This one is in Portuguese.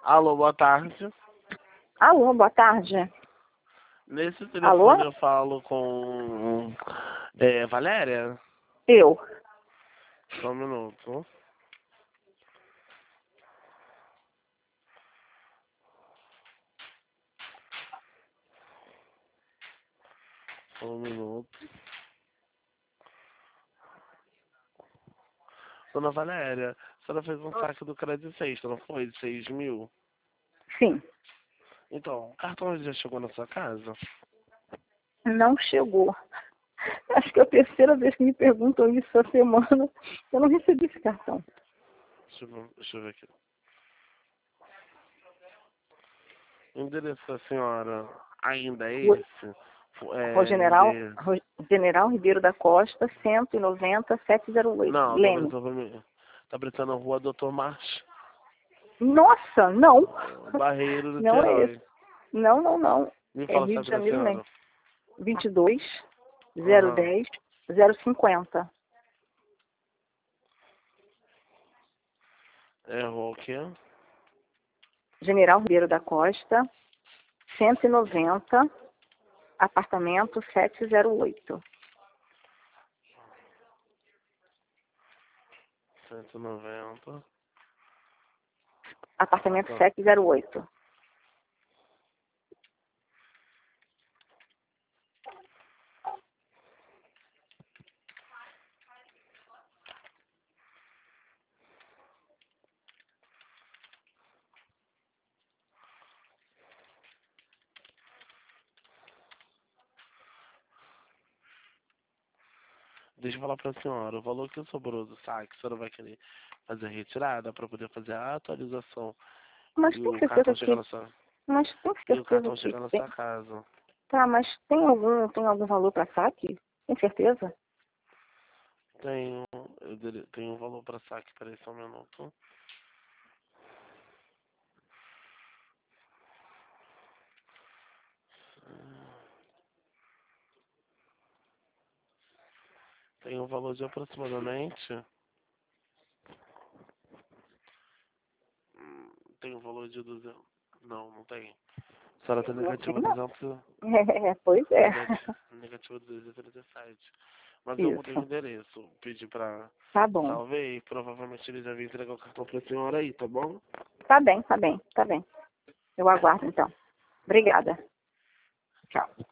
Alô, boa tarde. Alô, boa tarde. Nesse telefone Alô? eu falo com Valéria? Eu. Só um minuto. Só um minuto. Dona Valéria, a senhora fez um saque do Crédito Sexta, não foi? De 6 mil? Sim. Então, o cartão já chegou na sua casa? Não chegou. Acho que é a terceira vez que me perguntam isso essa semana. Eu não recebi esse cartão. Deixa eu ver aqui. O endereço da senhora ainda é Rua esse? General Ribeiro da Costa, 190, 708. Não, Leme. tá aparecendo a Rua Doutor March. Nossa, não. Barreiro do Não é esse. Niterói. Não. Me É fala Rio só de pra Janeiro, né? senhora. 22 Aham. 010 050. É rua o quê? General Ribeiro da Costa, 190, apartamento 708. 190. Apartamento Tá. 708. Deixa eu falar pra senhora. O valor que sobrou do saque, a senhora vai querer fazer a retirada pra poder fazer a atualização Mas e tem o certeza cartão chegar que. na sua, Mas tem e o certeza cartão que chegar na tem. sua casa. Tá, mas tem algum valor para saque? Tem certeza? Tenho um valor pra saque, peraí só um minuto. Tem um valor de aproximadamente. Tem um valor de 200. Não tem. A senhora tem Não tem, negativo não. 200. Pois é. Negativo 237. Mas eu mudei o Isso. endereço. Pedi pra Tá bom. salvei. Provavelmente ele já vai entregar o cartão pra senhora aí, tá bom? Tá bem. Eu aguardo então. Obrigada. Tchau.